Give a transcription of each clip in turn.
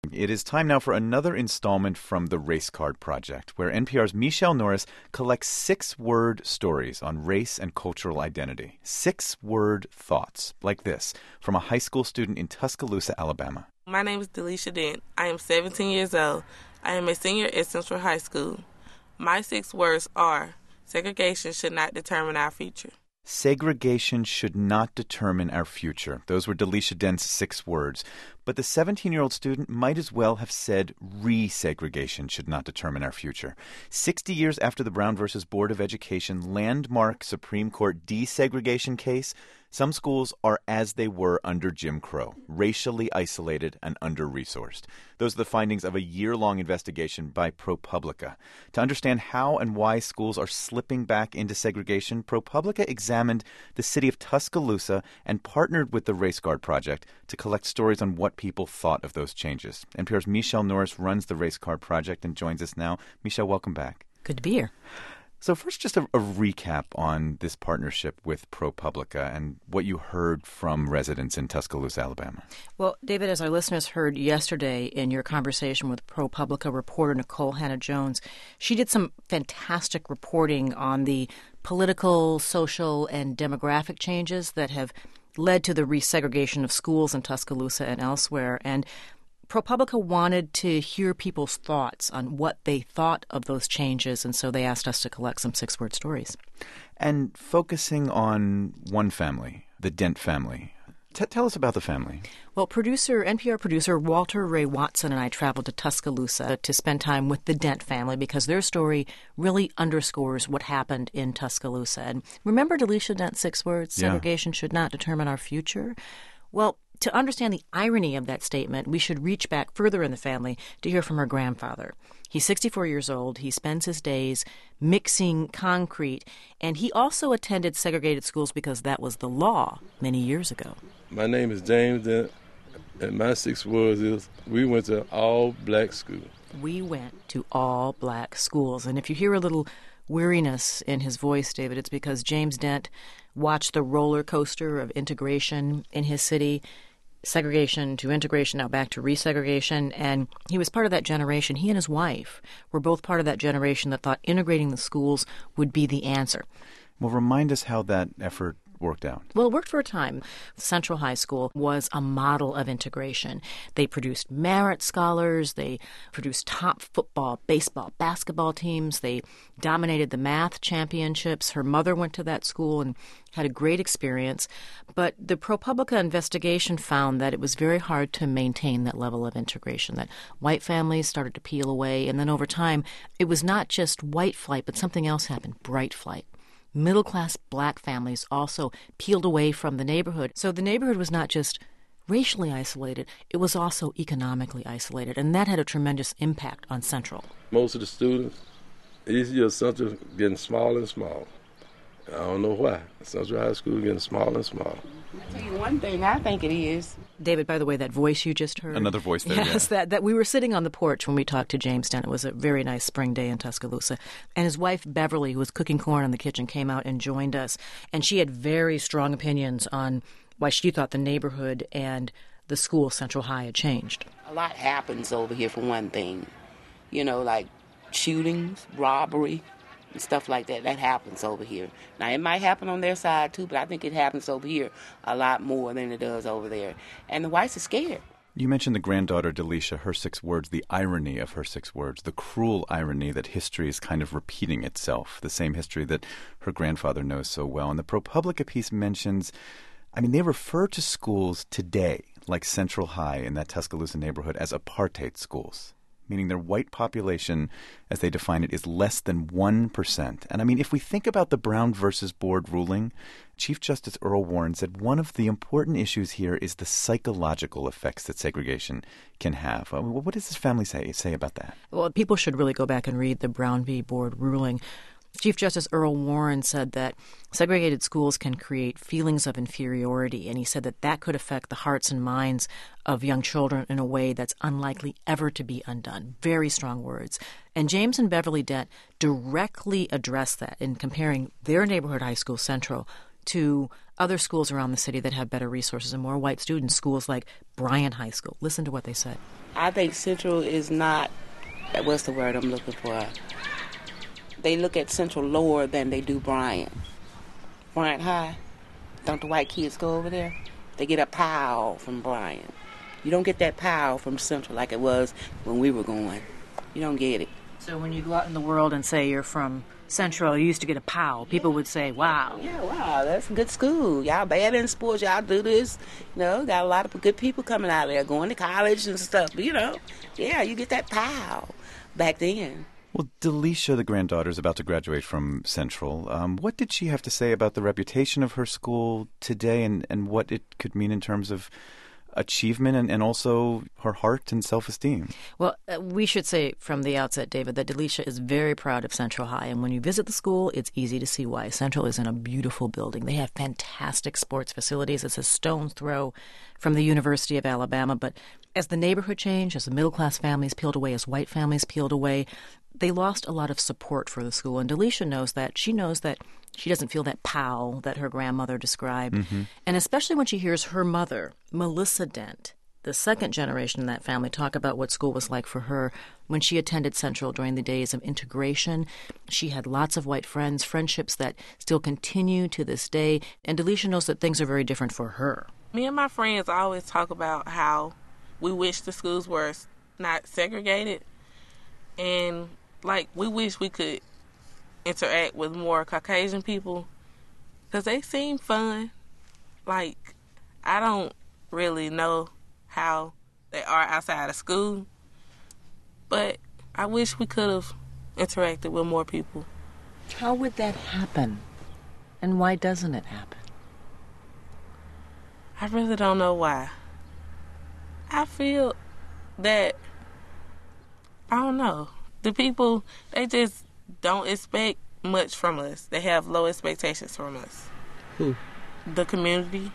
It is time now for another installment from the Race Card Project, where NPR's Michelle Norris collects 6-word stories on race and cultural identity. 6-word thoughts, like this, from a high school student in Tuscaloosa, Alabama. My name is Delisha Dent. I am 17 years old. I am a senior at Central High School. My 6 words are, segregation should not determine our future. Segregation should not determine our future. Those were Delisha Dent's 6 words. But the 17-year-old student might as well have said resegregation should not determine our future. 60 years after the Brown v. Board of Education landmark Supreme Court desegregation case, some schools are as they were under Jim Crow, racially isolated and under-resourced. Those are the findings of a year-long investigation by ProPublica. To understand how and why schools are slipping back into segregation, ProPublica examined the city of Tuscaloosa and partnered with the Race Card Project to collect stories on what people thought of those changes. NPR's Michelle Norris runs the Race Card Project and joins us now. Michelle, welcome back. Good to be here. So first, just a recap on this partnership with ProPublica and what you heard from residents in Tuscaloosa, Alabama. Well, David, as our listeners heard yesterday in your conversation with ProPublica reporter Nicole Hannah-Jones, she did some fantastic reporting on the political, social, and demographic changes that have led to the resegregation of schools in Tuscaloosa and elsewhere. And ProPublica wanted to hear people's thoughts on what they thought of those changes, and so they asked us to collect some 6-word stories. And focusing on one family, the Dent family. Tell us about the family. Well, NPR producer Walter Ray Watson and I traveled to Tuscaloosa to spend time with the Dent family because their story really underscores what happened in Tuscaloosa. And remember Delisha Dent's 6 words, segregation should not determine our future? Well, to understand the irony of that statement, we should reach back further in the family to hear from her grandfather. He's 64 years old. He spends his days mixing concrete, and he also attended segregated schools because that was the law many years ago. My name is James Dent, and my 6 words is, we went to all-black school. We went to all-black schools. And if you hear a little weariness in his voice, David, it's because James Dent watched the roller coaster of integration in his city, segregation to integration, now back to resegregation, and he was part of that generation. He and his wife were both part of that generation that thought integrating the schools would be the answer. Well, remind us how that effort worked out. Well, it worked for a time. Central High School was a model of integration. They produced merit scholars. They produced top football, baseball, basketball teams. They dominated the math championships. Her mother went to that school and had a great experience. But the ProPublica investigation found that it was very hard to maintain that level of integration, that white families started to peel away. And then over time, it was not just white flight, but something else happened, bright flight. Middle-class black families also peeled away from the neighborhood. So the neighborhood was not just racially isolated, it was also economically isolated, and that had a tremendous impact on Central. Most of the students, each year Central getting smaller and smaller. I don't know why. Central High School getting smaller and smaller. I'll tell you one thing I think it is. David, by the way, that voice you just heard. Another voice there, yes, that we were sitting on the porch when we talked to James Dent. It was a very nice spring day in Tuscaloosa. And his wife, Beverly, who was cooking corn in the kitchen, came out and joined us. And she had very strong opinions on why she thought the neighborhood and the school, Central High, had changed. A lot happens over here for one thing. You know, like shootings, robbery, and stuff like that. That happens over here. Now, it might happen on their side, too, but I think it happens over here a lot more than it does over there. And the whites are scared. You mentioned the granddaughter, Delisha, her 6 words, the irony of her 6 words, the cruel irony that history is kind of repeating itself, the same history that her grandfather knows so well. And the ProPublica piece mentions, they refer to schools today, like Central High in that Tuscaloosa neighborhood, as apartheid schools, meaning their white population, as they define it, is less than 1%. And if we think about the Brown versus Board ruling, Chief Justice Earl Warren said one of the important issues here is the psychological effects that segregation can have. What does this family say about that? Well, people should really go back and read the Brown v. Board ruling. Chief Justice Earl Warren said that segregated schools can create feelings of inferiority, and he said that that could affect the hearts and minds of young children in a way that's unlikely ever to be undone. Very strong words. And James and Beverly Dent directly addressed that in comparing their neighborhood high school, Central, to other schools around the city that have better resources and more white students, schools like Bryan High School. Listen to what they said. I think Central is not, what's the word I'm looking for? They look at Central lower than they do Bryan. Bryan High, don't the white kids go over there? They get a POW from Bryan. You don't get that POW from Central like it was when we were going. You don't get it. So when you go out in the world and say you're from Central, you used to get a POW, people would say, wow. Yeah, wow, that's a good school. Y'all bad in sports, y'all do this. Got a lot of good people coming out there, going to college and stuff. Yeah, you get that POW back then. Well, Delisha, the granddaughter, is about to graduate from Central. What did she have to say about the reputation of her school today and what it could mean in terms of achievement and also her heart and self-esteem? Well, we should say from the outset, David, that Delisha is very proud of Central High. And when you visit the school, it's easy to see why. Central is in a beautiful building. They have fantastic sports facilities. It's a stone's throw from the University of Alabama. But as the neighborhood changed, as the middle-class families peeled away, as white families peeled away, they lost a lot of support for the school. And Delisha knows that. She knows that she doesn't feel that pow that her grandmother described. Mm-hmm. And especially when she hears her mother, Melissa Dent, the second generation in that family, talk about what school was like for her when she attended Central during the days of integration. She had lots of white friends, friendships that still continue to this day. And Delisha knows that things are very different for her. Me and my friends always talk about how we wish the schools were not segregated. And, we wish we could interact with more Caucasian people because they seem fun. I don't really know how they are outside of school, but I wish we could have interacted with more people. How would that happen? And why doesn't it happen? I really don't know why. I feel that, I don't know, the people, they just don't expect much from us. They have low expectations from us. Who? The community,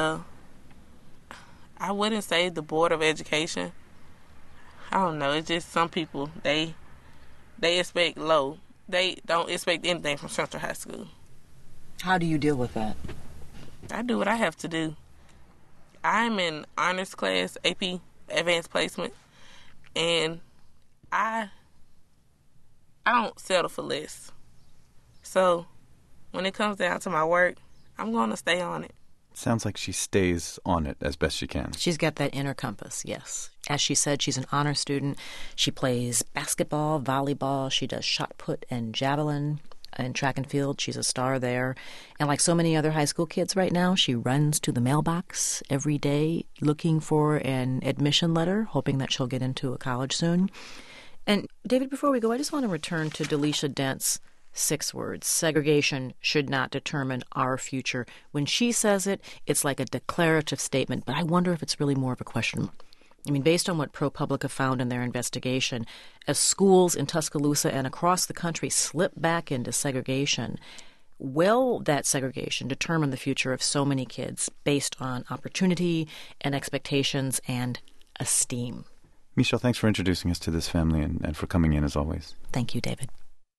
I wouldn't say the Board of Education. I don't know. It's just some people, they expect low. They don't expect anything from Central High School. How do you deal with that? I do what I have to do. I'm in honors class, AP, Advanced Placement, and I don't settle for less. So when it comes down to my work, I'm going to stay on it. Sounds like she stays on it as best she can. She's got that inner compass, yes. As she said, she's an honor student. She plays basketball, volleyball. She does shot put and javelin. In track and field, she's a star there. And like so many other high school kids right now, she runs to the mailbox every day looking for an admission letter, hoping that she'll get into a college soon. And David, before we go, I just want to return to Delisha Dent's 6 words. Segregation should not determine our future. When she says it, it's like a declarative statement, but I wonder if it's really more of a question. I mean, based on what ProPublica found in their investigation, as schools in Tuscaloosa and across the country slip back into segregation, will that segregation determine the future of so many kids based on opportunity and expectations and esteem? Michelle, thanks for introducing us to this family and for coming in as always. Thank you, David.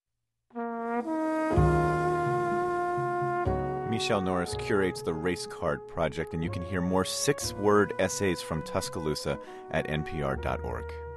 Michelle Norris curates the Race Card Project, and you can hear more 6-word essays from Tuscaloosa at npr.org.